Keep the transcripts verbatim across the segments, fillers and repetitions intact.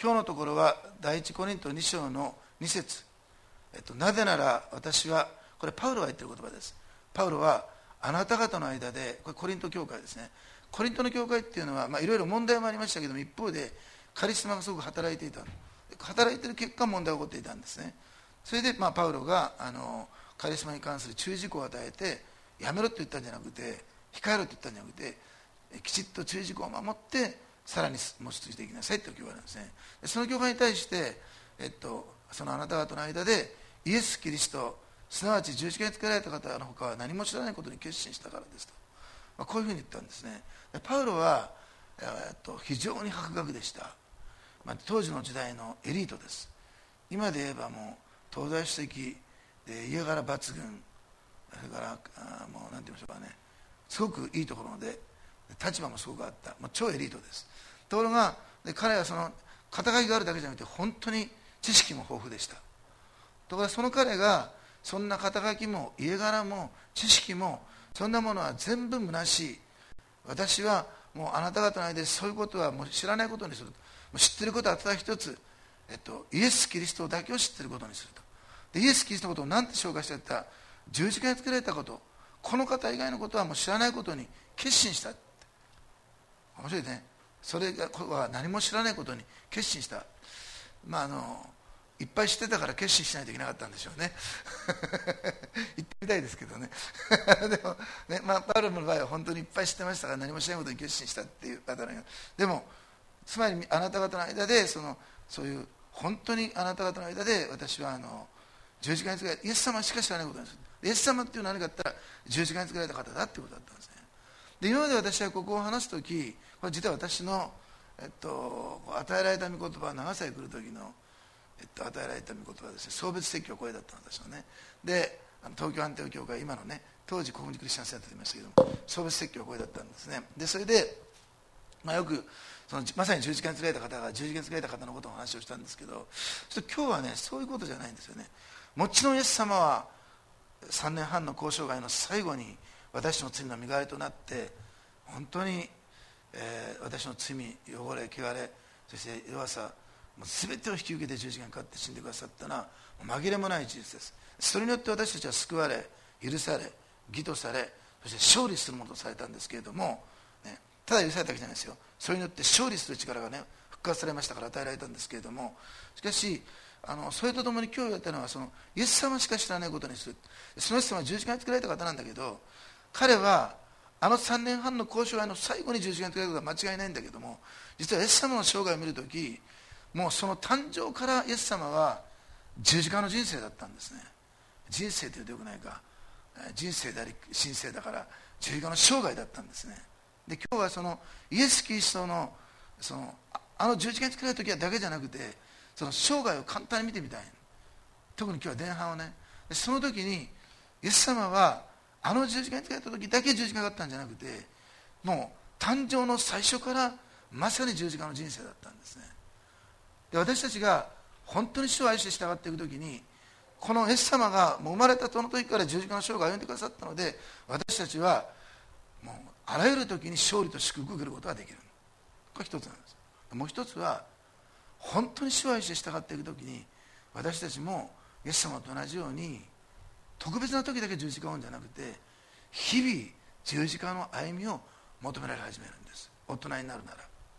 今日のところは第一コリントに章のに節、えっと、なぜなら私は、これパウロが言っている言葉です。パウロはあなた方の間で、これコリント教会ですね、コリントの教会っていうのは、まあ、いろいろ問題もありましたけども、一方でカリスマがすごく働いていた、働いている結果問題が起こっていたんですね。それで、まあ、パウロがあのカリスマに関する注意事項を与えて、やめろと言ったんじゃなくて、控えろと言ったんじゃなくて、きちっと注意事項を守ってさらに持ちついていきなさいという教会なんですね。その教会に対して、えっと、そのあなた方の間でイエス・キリスト、すなわち十字架につけられた方のほかは何も知らないことに決心したからですと、まあ、こういうふうに言ったんですね。でパウロは、えっと、非常に博学でした、まあ、当時の時代のエリートです。今で言えばもう東大主席で家柄抜群、それからあもう何て言いましょうかね、すごくいいところで立場もすごくあった、もう超エリートです。ところがで彼はその肩書きがあるだけじゃなくて本当に知識も豊富でした。ところがその彼がそんな肩書きも家柄も知識もそんなものは全部虚しい、私はもうあなた方の間でそういうことはもう知らないことにすると、もう知っていることはただ一つ、えっと、イエス・キリストだけを知っていることにすると。でイエス・キリストのことを何て紹介していった、十字架につけられたこと、この方以外のことはもう知らないことに決心した。面白いね。それがは何も知らないことに決心した。まああのいっぱい知ってたから決心しないといけなかったんでしょうね言ってみたいですけどねでもね、まあ、パウロの場合は本当にいっぱい知ってましたから何もしないことに決心したっていう方が、でもつまりあなた方の間でそのそういう本当にあなた方の間で私はあの十字架につけられたイエス様しか知らないことなんです。イエス様っていうのは何かって言ったら十字架につけられた方だっていうことだったんですね。で今まで私はここを話すとき、これ実は私の、えっと、与えられた御言葉は長さへ来る時の、えっと、与えられた御言葉はですね、送別説教これだったんですよね。で東京アンテオ教会、今のね当時国立クリスチャンセンターと言いましたけども、送別説教これだったんですね。でそれで、まあ、よくそのまさに十字架につけられた方が十字架につけられた方のことを話をしたんですけど、ちょっと今日はねそういうことじゃないんですよね。もちろんイエス様はさんねんはんの交渉外の最後に私の罪の身代わりとなって本当に、えー、私の罪、汚れ、汚れ、そして弱さ、もう全てを引き受けて十字架にかかって死んでくださったのは紛れもない事実です。それによって私たちは救われ、許され、義とされ、そして勝利するものとされたんですけれども、ね、ただ許されたわけじゃないですよ。それによって勝利する力がね復活されましたから与えられたんですけれども、しかしあのそれとともに今日言われたのはそのイエス様しか知らないことにする。そのイエス様は十字架につけられた方なんだけど、彼はあのさんねんはんの交渉外の最後に十字架につけられたことは間違いないんだけども、実はイエス様の生涯を見るとき、もうその誕生からイエス様は十字架の人生だったんですね。人生というとよくないか、人生であり神聖だから十字架の生涯だったんですね。で今日はそのイエス・キリストのそのあの十字架につけられた時はだけじゃなくて、その生涯を簡単に見てみたい。特に今日は前半をね、その時にイエス様はあの十字架につけられた時だけ十字架があったんじゃなくて、もう誕生の最初からまさに十字架の人生だったんですね。で私たちが本当に主を愛して従っていく時に、このイエス様がもう生まれたその時から十字架の生涯を歩んでくださったので、私たちはもうあらゆる時に勝利と祝福を受けることができる。これ一つなんです。もう一つは本当に主を愛して従っていく時に、私たちもイエス様と同じように特別な時だけ十字架を追うんじゃなくて、日々十字架の歩みを求められ始めるんです。大人になるなら。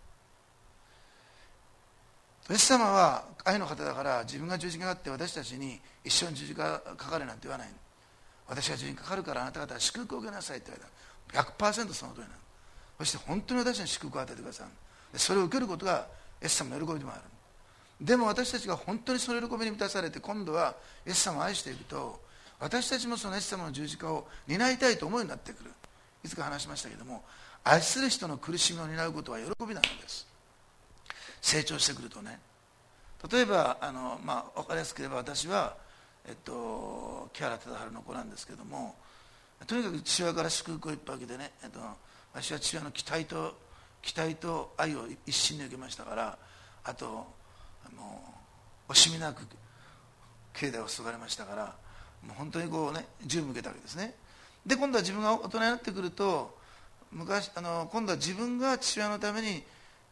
イエス様は愛の方だから、自分が十字架があって私たちに一緒に十字架かかれなんて言わない。私が十字架かかるからあなた方は祝福を受けなさいって言われた。 ひゃくパーセント その通りなの。そして本当に私たちに祝福を与えてください。それを受けることがイエス様の喜びでもある。でも私たちが本当にその喜びに満たされて、今度はイエス様を愛していくと、私たちもそのイエス様の十字架を担いたいと思うようになってくる。いつか話しましたけども、愛する人の苦しみを担うことは喜びなのです。成長してくるとね。例えばあの、まあ、分かりやすく言えば、私は、えっと、木原忠治の子なんですけども、とにかく父親から祝福をいっぱい受けてね、えっと、私は父親の期待と期待と愛を一身に受けましたから、あともう惜しみなく境内を注がれましたから、もう本当にこうね十分受けたわけですね。で今度は自分が大人になってくると、昔あの今度は自分が父親のために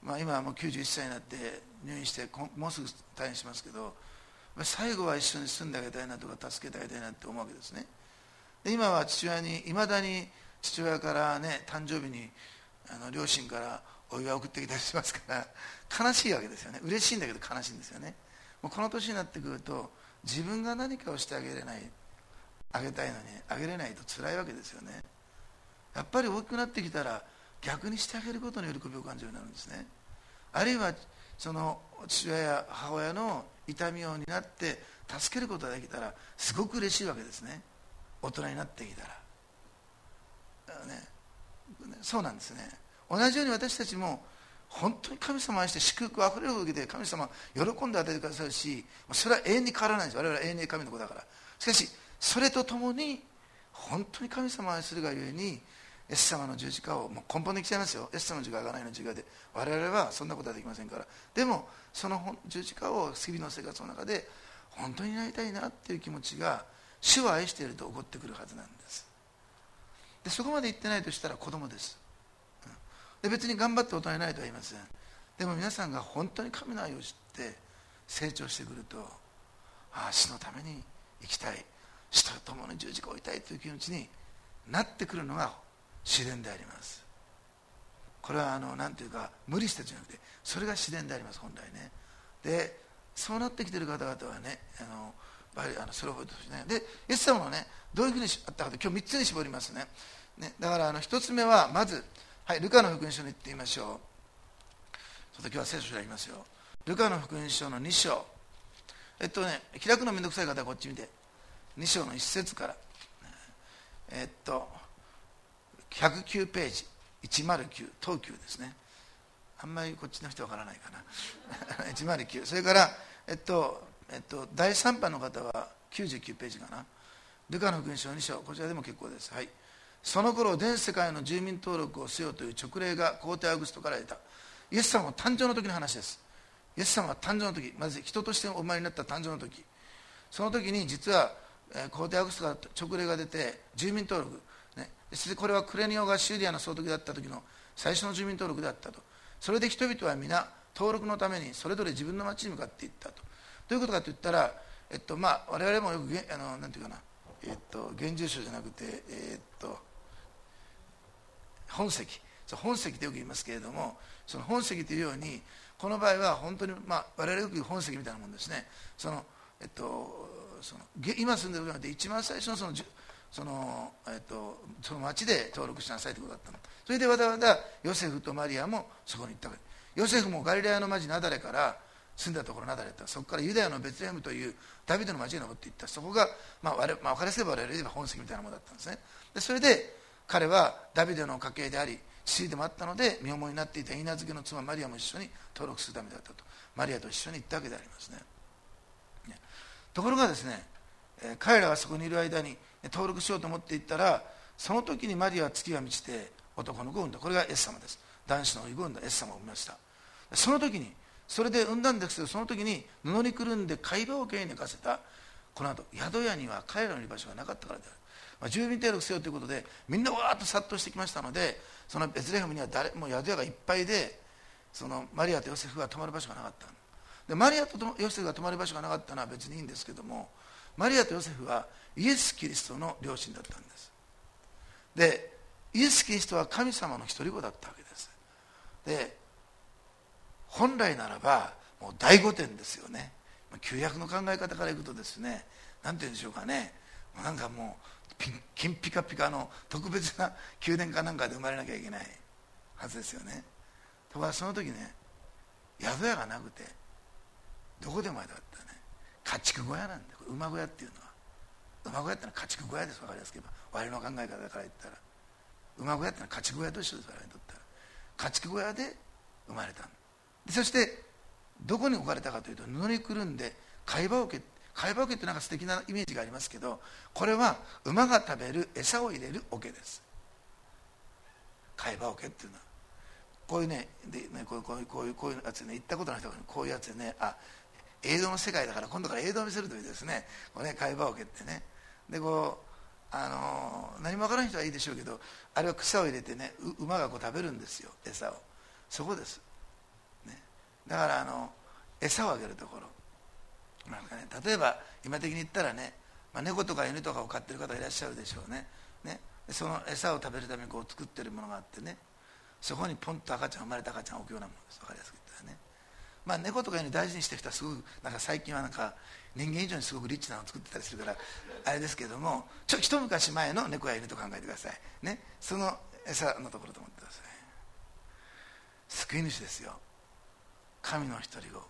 まあ、今はもうきゅうじゅういっさいになって入院してもうすぐ退院しますけど、最後は一緒に住んであげたいなとか助けてあげたいなって思うわけですね。で今は父親にいまだに父親からね、誕生日にあの両親からお祝いを送ってきたりしますから、悲しいわけですよね。嬉しいんだけど悲しいんですよね。もうこの年になってくると、自分が何かをしてあげれないあげたいのにあげれないと辛いわけですよね。やっぱり大きくなってきたら逆にしてあげることの喜びを感じるようになるんですね。あるいはその父親や母親の痛みを担って助けることができたらすごく嬉しいわけですね。大人になってきたら、ね、そうなんですね。同じように私たちも本当に神様を愛して祝福あふれるを受けて神様は喜んで与えてくださるし、それは永遠に変わらないんです。我々は永遠に神の子だから。しかしそれとともに本当に神様を愛するがゆえにイエス様の十字架を、もう根本で来ちゃいますよ。イエス様の十字架がないの十字架で我々はそんなことはできませんから。でもその十字架を日々の生活の中で本当になりたいなっていう気持ちが主を愛していると起こってくるはずなんです。でそこまで行ってないとしたら子供です。で別に頑張って大人になりとは言いません。でも皆さんが本当に神の愛を知って成長してくると、ああ主のために生きたい、主と共に十字架を置いたいという気持ちになってくるのが自然であります。これはあのなんていうか無理してじゃなくて、それが自然であります本来ね。でそうなってきている方々はね、あのやはりあのそれを覚えてほしいね。でイエス様のねどういうふうにあったかと今日みっつに絞りますね。ねだからあのひとつめはまず、はい、ルカの福音書に行ってみましょう。ちょっと今日は聖書開きますよ。ルカの福音書のに章、えっとね開くのめんどくさい方はこっち見て、に章のいち節から、えっとひゃくきゅうページ、いちまるきゅう、東急ですね。あんまりこっちの人わからないかないちまるきゅう、それから、えっとえっと、だいさん版の方はきゅうじゅうきゅうページかな。ルカの福音書に章、こちらでも結構です。はい。その頃全世界の住民登録をせよという直令が皇帝アウグストから得た。イエス様の誕生の時の話です。イエス様は誕生の時、まず人としてお生まれになった誕生の時、その時に実は皇帝アウグストから直令が出て住民登録、ね、これはクレニオがシューディアの総督だった時の最初の住民登録であったと。それで人々は皆登録のためにそれぞれ自分の町に向かっていったと。どういうことかといったら、えっとまあ、我々もよくあのなんていうかな、えっと、現住所じゃなくて、えっと、本籍、本籍ってよく言いますけれども、その本籍というようにこの場合は本当に、まあ、我々よく言う本籍みたいなもんですね。その、えっと、その今住んでるので一番最初のそのその、えっと、その町で登録しなさいということだったの。それでわざわざヨセフとマリアもそこに行ったわけ。ヨセフもガリラヤの町ナダレから住んだところナダレだった。そこからユダヤのベツレヘムというダビデの町に登っていった。そこが、まあ我々まあ、分かりやすい我々で言えば本籍みたいなものだったんですね。でそれで彼はダビデの家系であり父でもあったので身重になっていた稲漬けの妻マリアも一緒に登録するためだったと。マリアと一緒に行ったわけでありますね。ねところがですね、えー、彼らがそこにいる間に登録しようと思っていったら、その時にマリアは月が満ちて男の子を産んだ。これがイエス様です。男子の遺言を産んだイエス様を産みました。その時にそれで産んだんですけど、その時に布にくるんで貝羽桶に寝かせた。この後宿屋には彼らの居場所がなかったからである。まあ、住民登録せよということでみんなわーっと殺到してきましたので、そのベツレヘムには誰もう宿屋がいっぱいで、そのマリアとヨセフが泊まる場所がなかった。でマリアとヨセフが泊まる場所がなかったのは別にいいんですけども、マリアとヨセフはイエス・キリストの両親だったんです。でイエス・キリストは神様の一人子だったわけです。で本来ならばもう大御殿ですよね。旧約の考え方からいくとですね、なんて言うんでしょうかね、なんかもうピン金ピカピカの特別な宮殿かなんかで生まれなきゃいけないはずですよね。ところがその時ね、宿屋がなくてどこでも間だったね、家畜小屋なんで、馬小屋っていうのは、馬小屋ってのは家畜小屋です。分かりやすく言えば我々の考え方から言ったら馬小屋ってのは家畜小屋と一緒です。我々にとったら家畜小屋で生まれたんで、そしてどこに置かれたかというと布にくるんで貝羽桶。貝羽桶ってなんか素敵なイメージがありますけど、これは馬が食べる餌を入れる桶です。貝羽桶っていうのはこういうね、でねこういうこういうこういうこういうやつね、行ったことない人がこういうやつでね、あ映像の世界だから今度から映像を見せるというですね、これね貝羽桶ってね、でこうあのー、何も分からない人はいいでしょうけど、あれは草を入れてね、馬がこう食べるんですよ、餌を。そこです。 だからあの餌をあげるところなんかね、例えば今的に言ったらね、まあ、猫とか犬とかを飼ってる方いらっしゃるでしょうね。ね、その餌を食べるためにこう作ってるものがあってね、そこにポンと赤ちゃん生まれた赤ちゃんを置くようなものです。分かりやすく言ったらね、まあ、猫とか犬大事にしてる人はすごくなんか最近はなんか人間以上にすごくリッチなのを作ってたりするからあれですけども、ちょ一昔前の猫や犬と考えてくださいね。その餌のところと思ってください。救い主ですよ。神の一人子、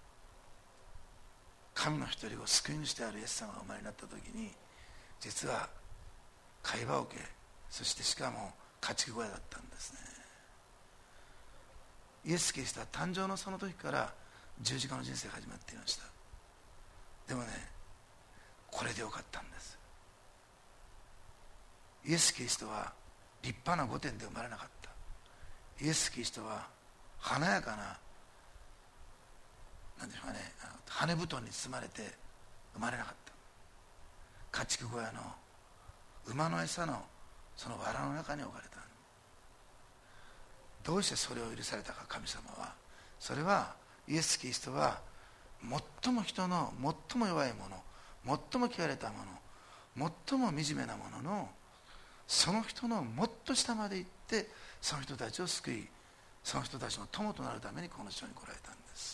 神の一人子、救い主であるイエス様が生まれになった時に、実は貝羽桶、そしてしかも家畜小屋だったんですね。イエス・キリストは誕生のその時から十字架の人生が始まっていました。でもね、これでよかったんです。イエス・キリストは立派な御殿で生まれなかった。イエス・キリストは華やかな、なんでしょうかね、羽布団に包まれて生まれなかった。家畜小屋の馬の餌のその藁の中に置かれた。どうしてそれを許されたか、神様は。それはイエス・キリストは最も人の最も弱いもの、最も汚れたもの、最も惨めなもののその人のもっと下まで行って、その人たちを救い、その人たちの友となるためにこの地上に来られたんです。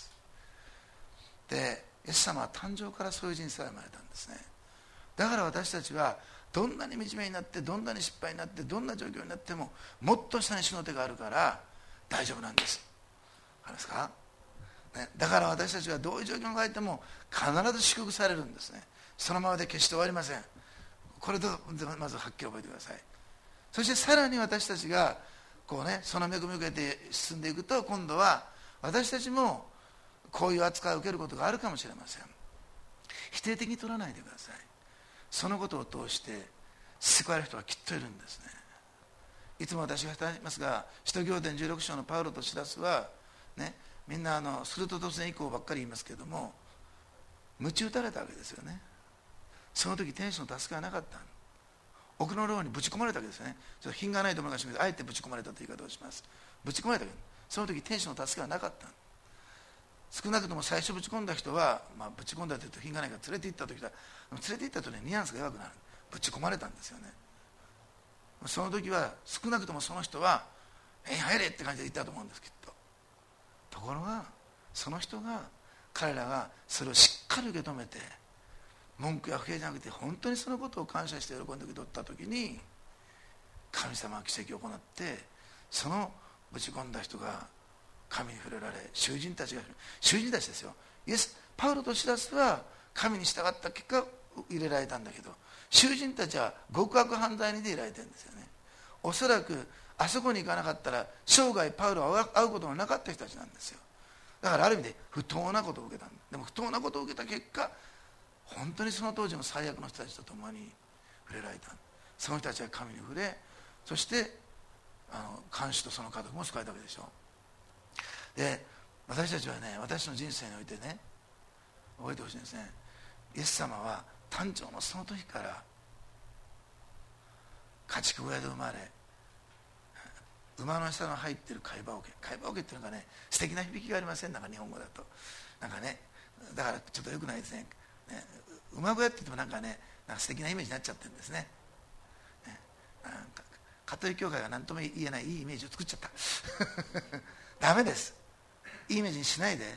で、イエス様は誕生からそういう人生が生まれたんですね。だから私たちはどんなに惨めになって、どんなに失敗になって、どんな状況になっても、もっと下に主の手があるから大丈夫なんです。わかりますか、ね、だから私たちはどういう状況に変えても必ず祝福されるんですね。そのままで決して終わりません。これとまずはっきり覚えてください。そしてさらに私たちがこうね、その恵みを受けて進んでいくと、今度は私たちもこういう扱いを受けることがあるかもしれません。否定的に取らないでください。そのことを通して救われる人はきっといるんですね。いつも私が話しますが、使徒行伝じゅうろく章のパウロとシラスは、ね、みんなあのすると突然以降ばっかり言いますけれども、鞭打たれたわけですよね。その時天使の助けはなかった。奥の牢にぶち込まれたわけですよね。ちょっと品がないと思いますけど、あえてぶち込まれたという言い方をします。ぶち込まれたわけです。その時天使の助けはなかった。少なくとも最初ぶち込んだ人は、まあ、ぶち込んだというと品がないから連れて行った時だ、連れて行ったとね、ニュアンスが弱くなる。ぶち込まれたんですよね。その時は少なくともその人は「えい入れ」って感じで言ったと思うんです、きっと。ところがその人が、彼らがそれをしっかり受け止めて、文句や不平じゃなくて本当にそのことを感謝して喜んで受け取った時に、神様は奇跡を行って、そのぶち込んだ人が神に触れられ、囚人たちが、囚人たちですよ、イエスパウロとシラスは神に従った結果入れられたんだけど、囚人たちは極悪犯罪にで入れられてるんですよね。おそらくあそこに行かなかったら生涯パウロは会うことのなかった人たちなんですよ。だからある意味で不当なことを受けた。でも不当なことを受けた結果、本当にその当時の最悪の人たちと共に触れられた。その人たちは神に触れ、そしてあの看守とその家族も救われたわけでしょ。で、私たちはね、私の人生においてね、覚えてほしいんですね。イエス様は誕生のその時から家畜小屋で生まれ、馬の餌の入っている貝羽桶、貝羽桶っていうのがね、素敵な響きがありません？なんか日本語だとなんかね、だからちょっとよくないですね。ね、馬小屋って言ってもなんかね、なんか素敵なイメージになっちゃってるんですね。ね、なんかカトリック教会が何とも言えないいいイメージを作っちゃったダメです。いいイメージにしないで。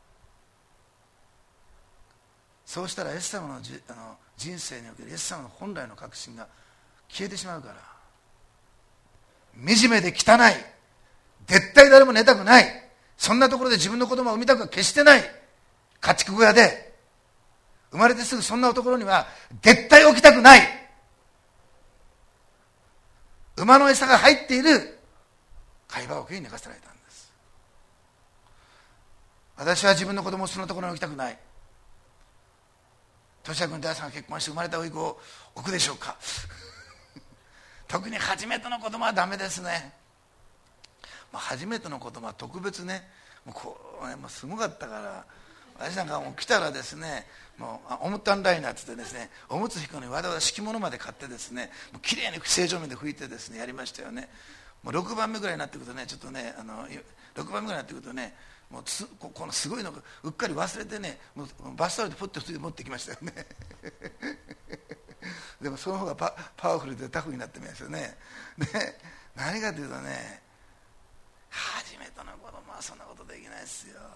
そうしたらイエス様の、じあの人生におけるイエス様の本来の確信が消えてしまうから。惨めで汚い、絶対誰も寝たくない、そんなところで自分の子供を産みたくは決してない家畜小屋で、生まれてすぐそんなところには絶対起きたくない、馬の餌が入っている貝羽桶に寝かせられたんです。私は自分の子供をそんなところに置きたくない。俊也君と大さんが結婚して生まれた甥っ子を置くでしょうか特に初めての子供はダメですね。まあ、初めての子供は特別ね、もうこうね、もうすごかったから、私なんかもう来たらですね、もうおむたんライナーって言ってですね、おむつ引くのにわざわざ敷物まで買ってですね、もうきれいに正常面で拭いてですねやりましたよね。もうろくばんめぐらいになってくるとね、ちょっとね、あのろくばんめぐらいになってくるとね、 もうつここのすごいのがうっかり忘れてね、もうバスタオルでポッと持ってきましたよねでもその方が パ, パワフルでタフになってますよね。で何かというとね、初めての子供はそんなことできないですよ、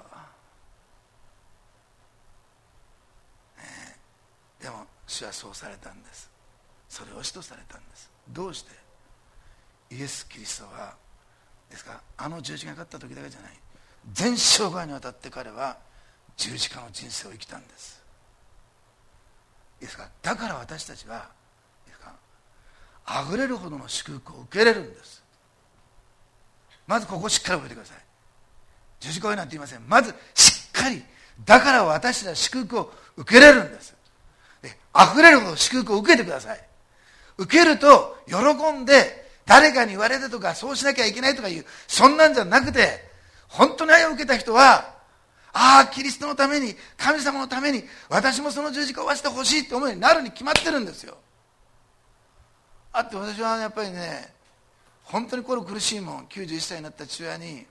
ね、でも主はそうされたんです。それを主とされたんです。どうして？イエス・キリストはですから、あの十字架がかかった時だけじゃない、全生涯にわたって彼は十字架の人生を生きたんです。いいですか。だから私たちはいいですか、あふれるほどの祝福を受けれるんです。まずここをしっかり覚えてください。十字架なんて言いません。まずしっかり、だから私たちは祝福を受けれるんです。で、あふれるほど祝福を受けてください。受けると喜んで、誰かに言われてとかそうしなきゃいけないとかいう、そんなんじゃなくて、本当に愛を受けた人は、ああキリストのために、神様のために私もその十字架を負わせてほしいって思いになるに決まってるんですよ。あって私はやっぱりね、本当に心苦しいもん。きゅうじゅういっさいになった父親に、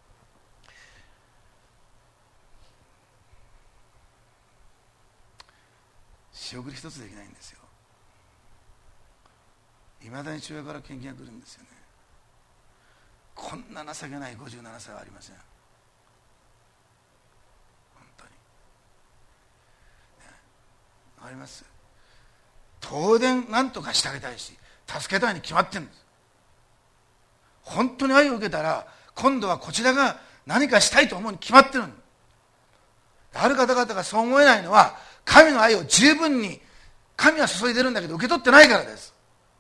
仕送り一つできないんですよ。いまだに父親から献金が来るんですよね。こんな情けないごじゅうななさいはありません。本当に、ね、わかります。当然何とかしてあげたいし助けたいに決まってるんです。本当に愛を受けたら今度はこちらが何かしたいと思うに決まってるんです。ある方々がそう思えないのは、神の愛を十分に神は注いでるんだけど受け取ってないからです。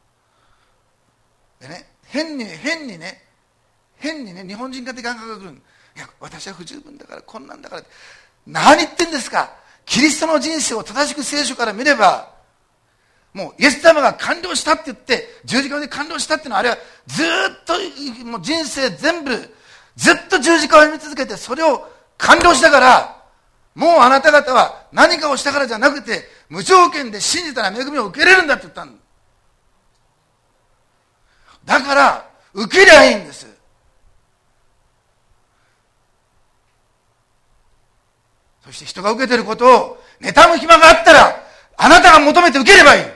でね、変に変にね変にね日本人家的感覚が来る。いや私は不十分だからこんなんだからって、何言ってんですか。キリストの人生を正しく聖書から見れば、もうイエス様が完了したって言って十字架で完了したっていうのは、あれはずっともう人生全部ずっと十字架を見続けてそれを完了したから、もうあなた方は何かをしたからじゃなくて無条件で信じたら恵みを受けれるんだって言ったんだ。だから受けりゃいいんです。そして人が受けてることを妬む暇があったら、あなたが求めて受ければいい。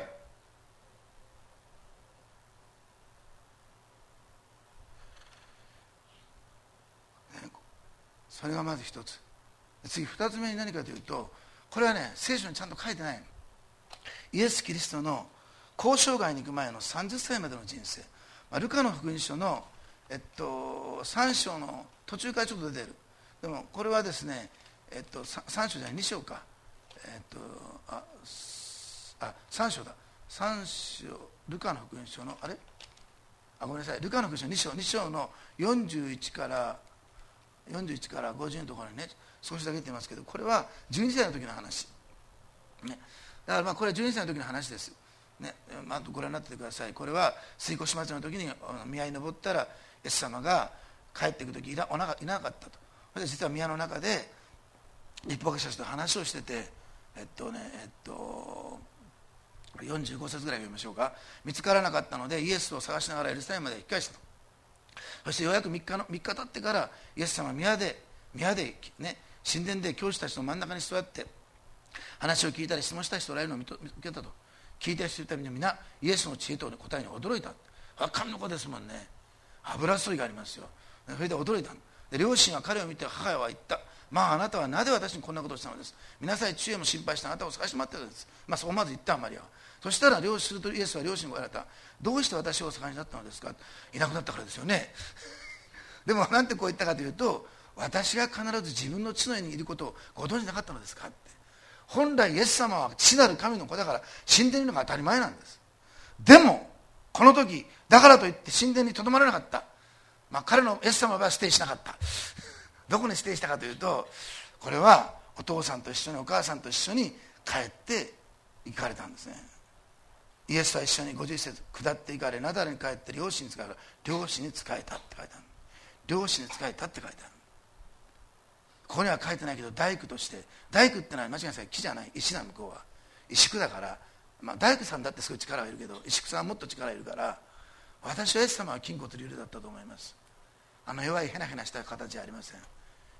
それがまず一つ。次二つ目に何かというと、これはね聖書にちゃんと書いてないの。イエス・キリストの交渉外に行く前のさんじゅっさいまでの人生、ルカの福音書の、えっと、さん章の途中からちょっと出てる。でもこれはですね、えっと、さん章じゃないに章か、えっと、ああさん章ださん章、ルカの福音書のあれあごめんなさい、ルカの福音書に章に章のよんじゅういちからよんじゅういちからごじゅうのところにね少しだけ言ってますけど、これはじゅうにさいの時の話、ね、だからまあこれはじゅうにさいの時の話です、ね、まあ、ご覧になっててください。これは水越祭りの時に宮に登ったらイエス様が帰っていく時いな、いなかったと。それで実は宮の中で立法学者たちと話をしてて、えっとねえっとよんじゅうご節ぐらい読みましょうか。見つからなかったのでイエスを探しながらエルサレムまで引き返したと。そしてようやく3日のみっか経ってからイエス様は宮で宮で、ね、神殿で教師たちの真ん中に座って話を聞いたり質問した人がいるのを見受けたと。聞いてる人たちみんなイエスの知恵と答えに驚いた。あ、神の子ですもんね。油注いがありますよ。それで驚いた。で両親は彼を見て母は言った。まああなたはなぜ私にこんなことをしたのです。見なさい、知恵も心配してあなたを探して待っているのです。まあそうまず言った。マリアは。そしたら両するとイエスは両親に言われた。どうして私をお探しになったのですか。いなくなったからですよね。でもなんてこう言ったかというと、私が必ず自分の地の上にいることをご存じなかったのですかって。本来イエス様は父なる神の子だから神殿にいるのが当たり前なんです。でもこの時だからといって神殿にとどまらなかった。まあ彼のイエス様はステイしなかったどこにステイしたかというと、これはお父さんと一緒にお母さんと一緒に帰って行かれたんですね。イエスと一緒にごじゅういっ節下って行かれ、ナザレに帰って両親に仕えた。両親に仕えたって書いてある。両親に仕えたって書いてある。ここには書いてないけど大工として、大工ってのは間違いなさい、木じゃない、石な、向こうは石工だから、まあ、大工さんだってすごい力がいるけど石工さんはもっと力がいるから、私はイエス様は金庫とリュウだったと思います。あの弱いヘナヘナした形じゃありません。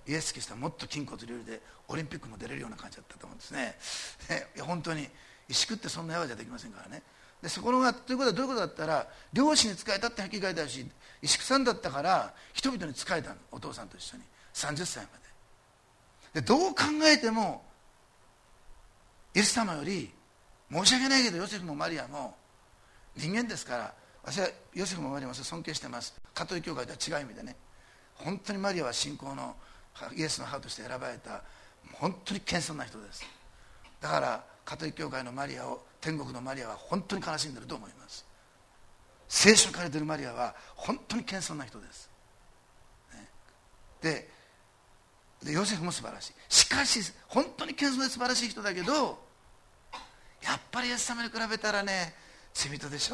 イエス・キリストはもっと筋骨隆々でオリンピックも出れるような感じだったと思うんですね。で本当に石工ってそんなやわじゃできませんからね。でそこのがということはどういうことだったら、漁師に仕えたってはっきり書いてあるし、石工さんだったから人々に仕えたの、お父さんと一緒にさんじゅっさいまで。でどう考えてもイエス様より、申し訳ないけどヨセフもマリアも人間ですから、私はヨセフもマリアも尊敬してます。カトリック教会とは違う意味でね、本当にマリアは信仰のイエスの母として選ばれた本当に謙遜な人です。だからカトリック教会のマリアを、天国のマリアは本当に悲しんでいると思います。聖書に書かれているマリアは本当に謙遜な人です、ね、で, でヨセフも素晴らしい。しかし本当に謙遜で素晴らしい人だけど、やっぱりイエス様に比べたらね、罪人でしょ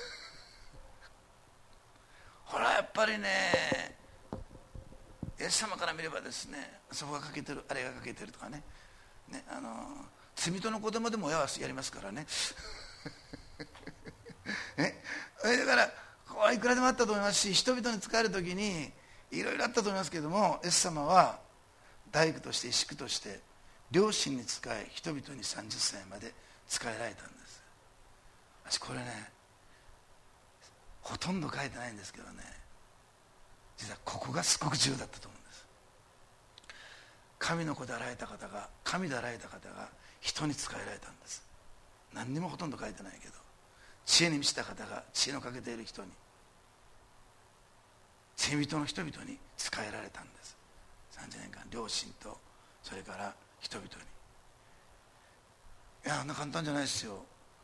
ほらやっぱりね、イエス様から見ればですね、そこが欠けてる、あれが欠けてるとかね、ね、あの罪人の子供でも親はやりますからねね、だからこういくらでもあったと思いますし、人々に仕える時にいろいろあったと思いますけれども、イエス様は大工として石工として両親に仕え、人々にさんじゅっさいまで仕えられたんです。私これね、ほとんど書いてないんですけどね、実はここがすごく重要だったと思うんです。神の子であられた方が、神であられた方が人に仕えられたんです。何にもほとんど書いてないけど、知恵に満ちた方が知恵のかけている人に、罪人の人々に仕えられたんです。さんじゅうねんかん、両親とそれから人々に。いや、あんな簡単じゃないですよ。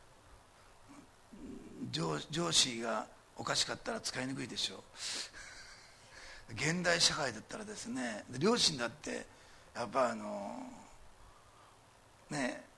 上, 上司がおかしかったら使いにくいでしょう現代社会だったらですね、両親だってやっぱあのね、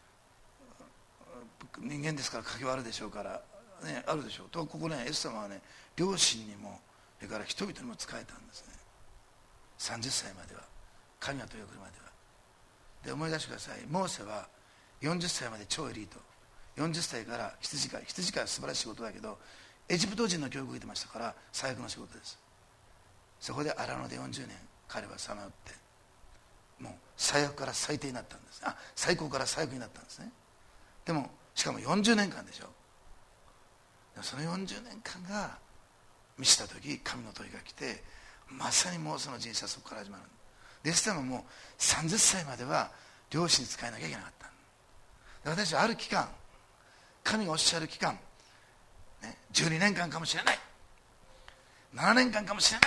人間ですから書きはあるでしょうから、ね、あるでしょうと、ここね、イエス様はね、両親にもそれから人々にも仕えたんですね。さんじゅっさいまでは、神が豊くるまでは。で思い出してください。モーセはよんじゅっさいまで超エリート、よんじゅっさいから羊飼い、羊飼いは素晴らしい仕事だけど、エジプト人の教育を受けてましたから最悪の仕事です。そこで荒野でよんじゅうねん彼はさまよって、もう最悪から最低になったんです。あ、最高から最悪になったんですね。でもしかもよんじゅうねんかんでしょ。でもそのよんじゅうねんかんが満ちた時、神の問いが来て、まさにもうその人生はそこから始まる。イエス様もさんじゅっさいまでは両親に仕えなきゃいけなかった。私はある期間、神がおっしゃる期間、ね、じゅうにねんかんかもしれない、ななねんかんかもしれない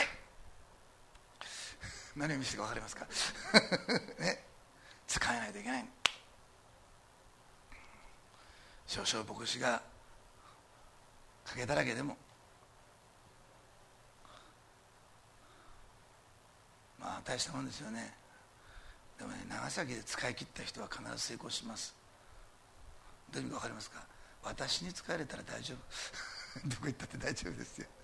何を見せてか分かりますかね、使えないといけない。少々牧師が賭けだらけでも、まあ大したもんですよね。でもね、長崎で使い切った人は必ず成功します。どういう意味か分かりますか。私に使えれたら大丈夫どこ行ったって大丈夫ですよ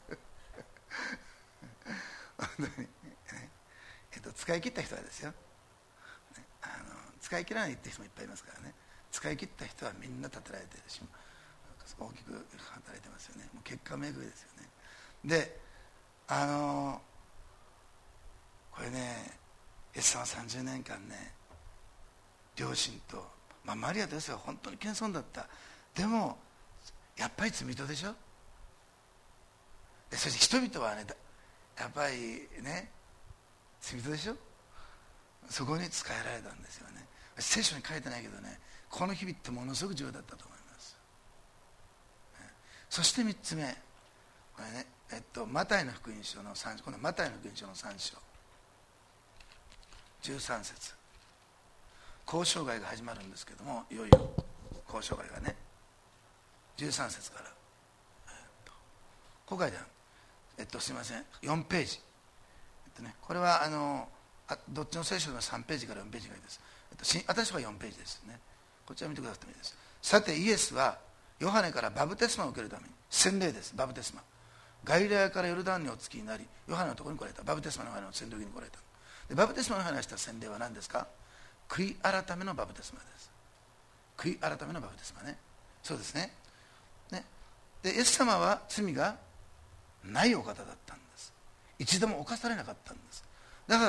本当に、ね、えっと、使い切った人はですよ、ね、あの使い切らないって人もいっぱいいますからね。使い切った人はみんな立てられてるし、大きく働いてますよね。もう結果巡りですよね。で、あのこれね、イエス様はさんじゅうねんかんね、両親と、まあ、マリアとヨセフは本当に謙遜だった。でもやっぱり罪人でしょ。でそして人々はね、やっぱりね、罪人でしょ。そこに仕えられたんですよね。聖書に書いてないけどね、この日々ってものすごく重要だったと思います、ね、そしてみっつめ、これね、えっと、マタイの福音書のさん、このマタイの福音書のさん章じゅうさん節、交渉外が始まるんですけども、いよいよ交渉外がね、じゅうさん節から、えっと、ここ書いてある、えっと、すみません、よんページ、えっとね、これはあのあどっちの聖書でもさんページからよんページがいいです、えっと、私はよんページですね。こちら見てくださってもいいです。さてイエスはヨハネからバプテスマを受けるために、洗礼です、バプテスマ、ガリラヤからヨルダンにお着きになり、ヨハネのところに来られた。バプテスマのヨハネの洗礼に来られた。でバプテスマのヨハネがした洗礼は何ですか。悔い改めのバプテスマです。悔い改めのバプテスマね。そうですね。ね。でイエス様は罪がないお方だったんです。一度も犯されなかったんです。だから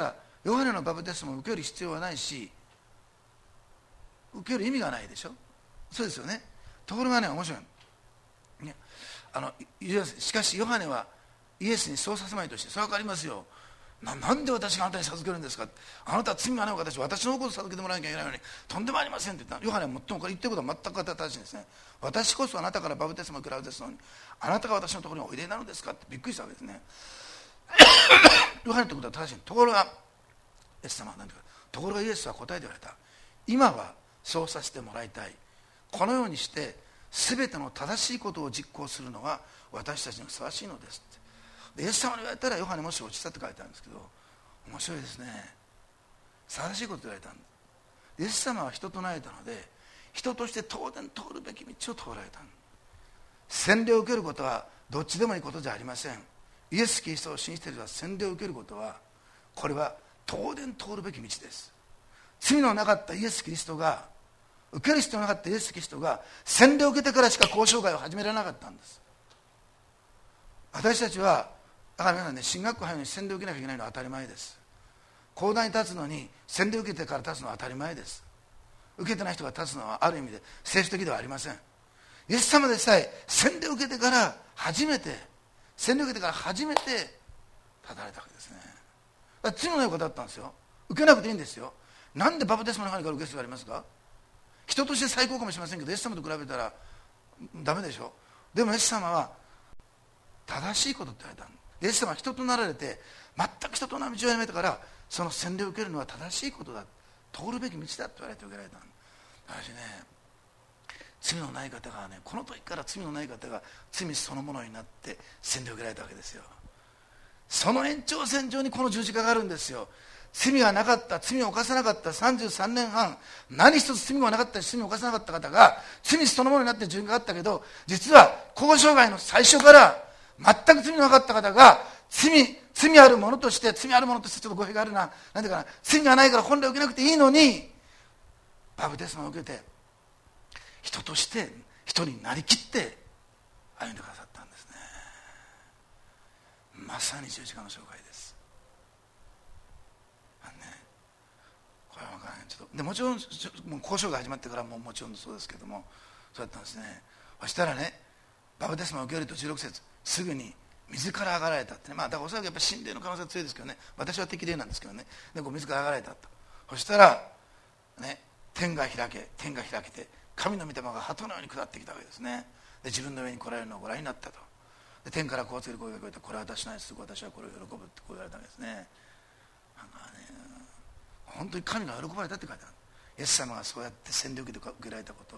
ヨハネのバプテスマを受ける必要はないし、受ける意味がないでしょ。そうですよね。ところがね、面白い、ね、あのしかしヨハネはイエスにそうさせまいとして、それは分かりますよ、 な, なんで私があなたに授けるんですか、あなたは罪がないお方で私のことを授けてもらわなきゃいけないのにとんでもありませんって言った。ヨハネは最もこれ言ってることは全く正しいんですね。私こそあなたからバプテスマを受けられですのに、あなたが私のところにおいでになるんですかってびっくりしたわけですね。ヨハネってことは正しい。ところがイエス様は何て言うか、ところがイエスは答えて言われた。今はそうさせてもらいたい。このようにして全ての正しいことを実行するのは私たちにふさわしいのですって。でイエス様に言われたらヨハネもし落ちたって書いてあるんですけど、面白いですね。正しいこと言われたんです。イエス様は人となられたので、人として当然通るべき道を通られた。洗礼を受けることはどっちでもいいことじゃありません。イエス・キリストを信じている人は洗礼を受けることは、これは当然通るべき道です。罪のなかったイエス・キリストが、受ける必要のなかったイエス・キリストが洗礼を受けてからしか交渉会を始められなかったんです。私たちはだから皆さんね、進学校入るのに洗礼を受けなきゃいけないのは当たり前です。講談に立つのに洗礼を受けてから立つのは当たり前です。受けてない人が立つのはある意味で政治的ではありません。イエス様でさえ洗礼を受けてから初めて洗礼を受けてから初めて立たれたわけですね。だから罪のないことだったんですよ。受けなくていいんですよ。なんでバプテスマの中から受ける必要がありますか。人として最高かもしれませんけど、イエス様と比べたらダメでしょ。でもイエス様は正しいことって言われたんです。イエス様は人となられて全く人との道をやめたから、その洗礼を受けるのは正しいことだ、通るべき道だと言われて受けられたんです。私ね、罪のない方がね、この時から罪のない方が罪そのものになって洗礼を受けられたわけですよ。その延長線上にこの十字架があるんですよ。罪がなかった、罪を犯さなかったさんじゅうさんねんはん、何一つ罪がなかったし罪を犯さなかった方が罪そのものになって十字架があったけど、実は交渉外の最初から全く罪のなかった方が罪罪あるものとして罪あるものとしてちょっと語弊があるな、なんていうかな、罪がないから本来受けなくていいのにバプテスマを受けて人として人になりきって歩んでくださったんですね。まさに十字架の紹介です。あのね、これは分からない。ちょっとでもちろんもう交渉が始まってからももちろんそうですけども、そうだったんですね。そしたらね、バプテスマを受けるとじゅうろく節、すぐに水から上がられたってね、まあ、だからおそらくやっぱり神霊の可能性は強いですけどね、私は適齢なんですけどね、でこう水から上がられたと。そしたら、ね、天が開け天が開けて神の御霊が鳩のように下ってきたわけですね。で自分の上に来られるのをご覧になったと。で天からこうつける声が聞こえて、これは私の愛する子、私はこれを喜ぶってこう言われたわけですね。なんかね、本当に神が喜ばれたって書いてある。イエス様がそうやって洗礼を受けて受けられたことを、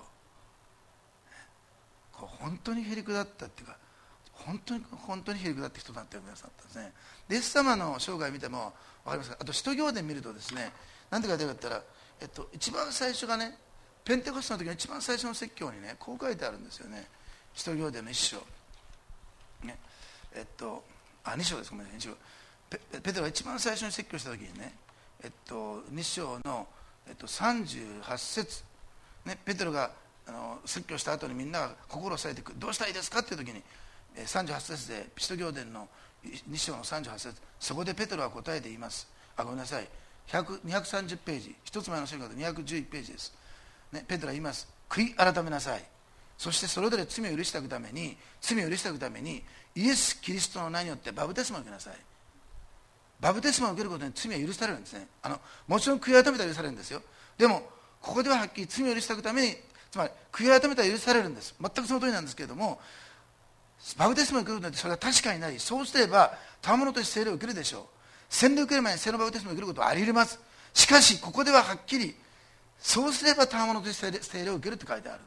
こう本当にへりくだったっていうか、本当に本当にへりくだって人になってくださったんですね。でイエス様の生涯を見ても分かりますか。あと使徒行伝見るとですね、何て書いてあるかって言ったら、えっと、一番最初がね、ペンテコステの時の一番最初の説教にね、こう書いてあるんですよね。使徒行伝の一章、ね、えっとあ二章です、ごめんなさい、二章。 ペ, ペテロが一番最初に説教した時にね、えっと、二章の、えっと、さんじゅうはち節、ね、ペテロがあの説教した後にみんなが心を押さえてくる、どうしたらいいですかっていう時にさんじゅうはち節で使徒行伝のに章のさんじゅうはち節、そこでペテロは答えて言います。あ、ごめんなさい、にひゃくさんじゅうページ、一つ前の聖書だとにひゃくじゅういちページです、ね、ペテロは言います。悔い改めなさい。そしてそれぞれ罪を許していくために罪を許していくためにイエス・キリストの名によってバプテスマを受けなさい。バプテスマを受けることに罪は許されるんですね。あのもちろん悔い改めたら許されるんですよ。でもここでははっきり罪を許していくために、つまり悔い改めたら許されるんです。全くその通りなんですけれども、バプテスマを受けることによってそれが確かになり、そうすれば賜物として聖霊を受けるでしょう。洗礼を受ける前に聖霊のバプテスマを受けることはあり得ます。しかしここでははっきりそうすれば賜物として聖霊を受けるって書いてある。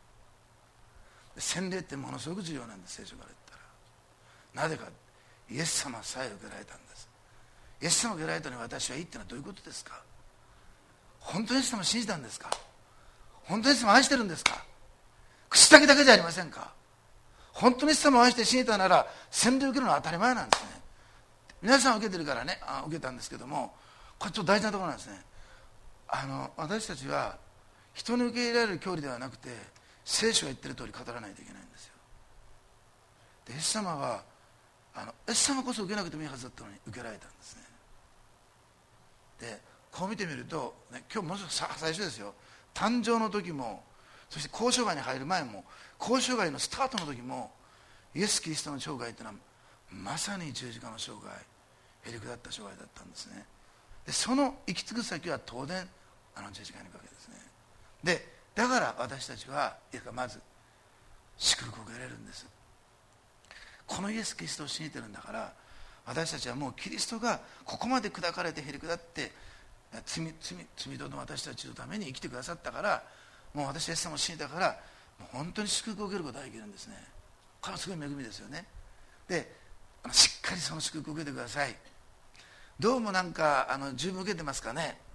洗礼ってものすごく重要なんです、聖書から言ったら。なぜか、イエス様さえ受けられたんです。イエス様を受けられたのに私はいいってのはどういうことですか。本当にイエス様を信じたんですか。本当にイエス様を愛してるんですか。口だけだけじゃありませんか。本当にイエス様を愛して信じたなら洗礼を受けるのは当たり前なんですね。皆さん受けてるからね、あ受けたんですけども、これちょっと大事なところなんですね。あの私たちは人に受け入れられる距離ではなくて、聖書が言ってる通り語らないといけないんですよ。でイエス様はあのイエス様こそ受けなくてもいいはずだったのに受けられたんですね。 でこう見てみると、ね、今日もう最初ですよ、誕生の時も、そして交渉外に入る前も、交渉外のスタートの時も、イエス・キリストの生涯というのはまさに十字架の生涯、へりくだった生涯だったんですね。でその行き着く先は当然あの十字架に行くわけですね。でだから私たちはいやまず祝福を受けられるんです。このイエス・キリストを信じてるんだから、私たちはもうキリストがここまで砕かれてへりくだって罪罪罪人の私たちのために生きてくださったから、もう私イエス様を信じたから、もう本当に祝福を受けることができるんですね。これはすごい恵みですよね。でしっかりその祝福を受けてください。どうもなんかあの十分受けてますかね。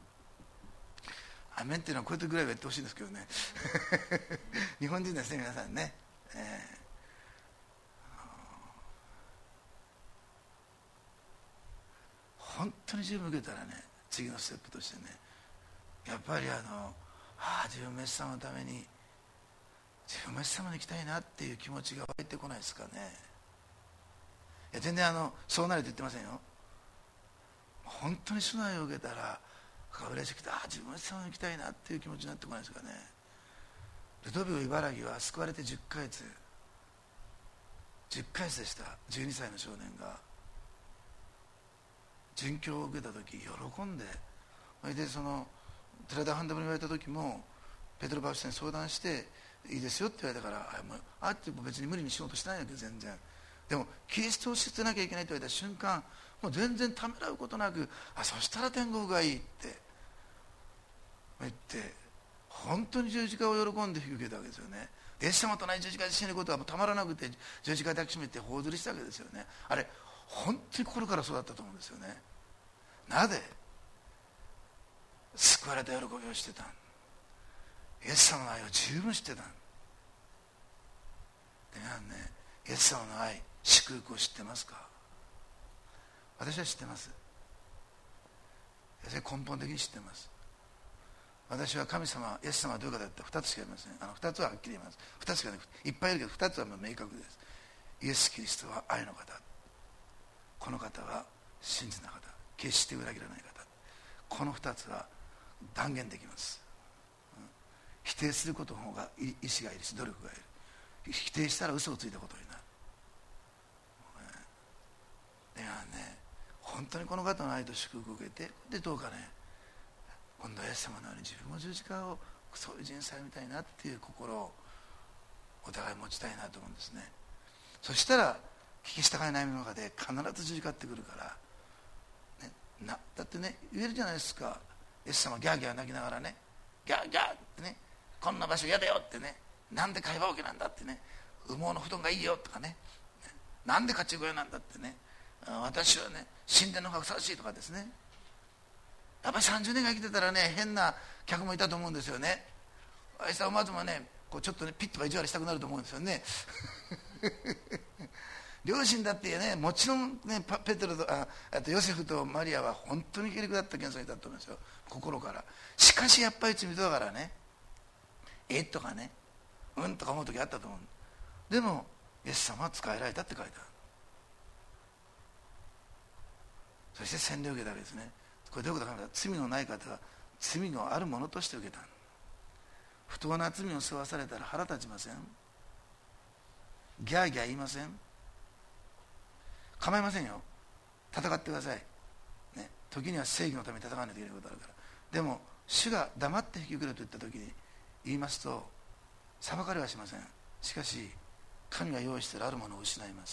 アメンっていうのはこういう時ぐらいは言ってほしいんですけどね日本人ですね皆さんね、えー、本当に十分受けたらね、次のステップとしてね、やっぱりあのああ自分もイエス様のために自分もイエス様に行きたいなっていう気持ちが湧いてこないですかね。いや全然あのそうなれと言ってませんよ。本当に主の愛を受けたら嬉しくて、ああ自分もイエス様に行きたいなっていう気持ちになってこないですかね。ルドビオ茨城は救われてじゅっかげつじゅっかげつでした。じゅうにさいの少年が殉教を受けた時喜んで、それでその寺田ハンダムに言われた時もペトロバウシに相談していいですよって言われたから、あもうあって別に無理にしようとしてないわけ全然。でもキリストを知ってなきゃいけないと言われた瞬間、もう全然ためらうことなく、あそしたら天国がいいって言って本当に十字架を喜んで引き受けたわけですよね。イエス様と同じ十字架で死ぬことはもうたまらなくて十字架で抱きしめて頬ずりしたわけですよね。あれ本当に心からそうだったと思うんですよね。なぜ救われた喜びをしてたん、イエス様の愛を十分知ってたんで、皆さんね、イエス様の愛、祝福を知ってますか。私は知ってます。根本的に知ってます。私は神様、イエス様はどういう方だったらふたつしかありません。あのふたつははっきり言います。ふたつしかなくていっぱいいるけどふたつはもう明確です。イエス・キリストは愛の方、この方は真実な方、決して裏切らない方、このふたつは断言できます、うん、否定することの方が意志がいるし努力がいる。否定したら嘘をついたことになる。ではね、本当にこの方の愛と祝福を受けて、でどうかね、今度はイエス様のように自分も十字架をそういう人生みたいなっていう心をお互い持ちたいなと思うんですね。そしたら聞き従い悩みの中で必ず十字架ってくるから、ね、なだってね言えるじゃないですか。イエス様ギャーギャー泣きながらね、ギャーギャーってね、こんな場所嫌だよってね、なんで貝羽桶なんだってね、羽毛の布団がいいよとかね、なんで勝ち小屋なんだってね、私はね神殿の方がふさわしいとかですね。やっぱりさんじゅうねんが生きてたらね、変な客もいたと思うんですよね。あいつはまずもねこうちょっとねピッとか意地悪したくなると思うんですよね両親だってね、もちろんねペテロと あ, あとヨセフとマリアは本当にへりくだった謙遜にいたと思うんですよ、心から。しかしやっぱり罪人だからね、えっとかね、うんとか思う時あったと思う。でもイエス様は仕えられたって書いてある。そして洗礼を受けたわけですね。これどういうことかというと、罪のない方は罪のあるものとして受けた。不当な罪を背負わされたら腹立ちません？ギャーギャー言いません？構いませんよ、戦ってください、ね、時には正義のために戦わないといけないことあるから。でも主が黙って引き受けると言った時に言いますと、裁かれはしません。しかし神が用意しているあるものを失います。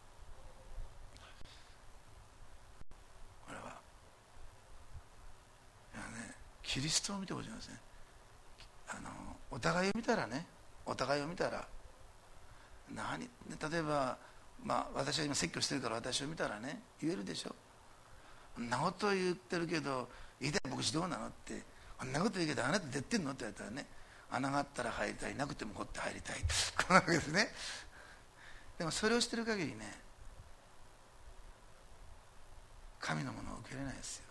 これはいや、ね、キリストを見てほしいんですね。あのお互いを見たらね、お互いを見たら何、例えば、まあ、私は今説教してるから私を見たらね言えるでしょ。そんなこと言ってるけど言いたい牧師どうなのって、あんなこと言うけどあなた出てんのって言われたらね、穴があったら入りたい、なくても掘って入りたいこんなわけですね。でもそれをしてる限りね、神のものを受けれないですよ。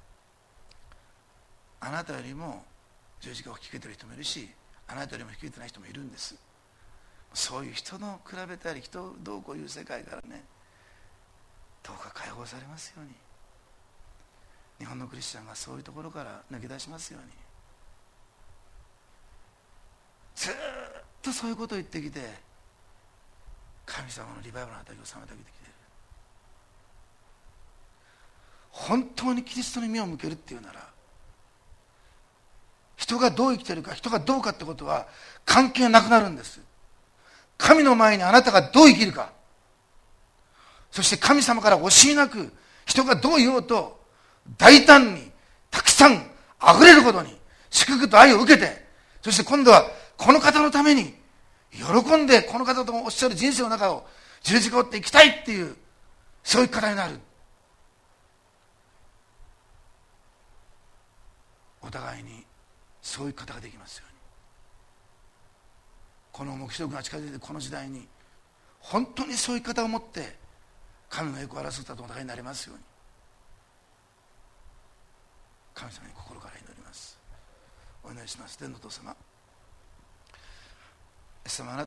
あなたよりも十字架を引き受けてる人もいるし、あなたよりも引き受けてない人もいるんです。そういう人の比べたり人をどうこういう世界からね、どうか解放されますように。 日本のクリスチャンがそういうところから抜け出しますように。ずっとそういうことを言ってきて、神様のリバイバルの畑を妨げてきている。本当にキリストに目を向けるっていうなら、人がどう生きているか、人がどうかってことは関係なくなるんです。神の前にあなたがどう生きるか、そして神様から教えなく人がどう言おうと大胆にたくさん溢れることに祝福と愛を受けて、そして今度はこの方のために喜んでこの方とおっしゃる人生の中を十字架を追っていきたいっていう、そういう方になる。お互いにそういう方ができますように。この黙示録が近づいてこの時代に本当にそういう方を持って神の栄光を争ったとお互いになりますように、神様に心から祈ります。お願いします。天のお父様、イエス様、あなた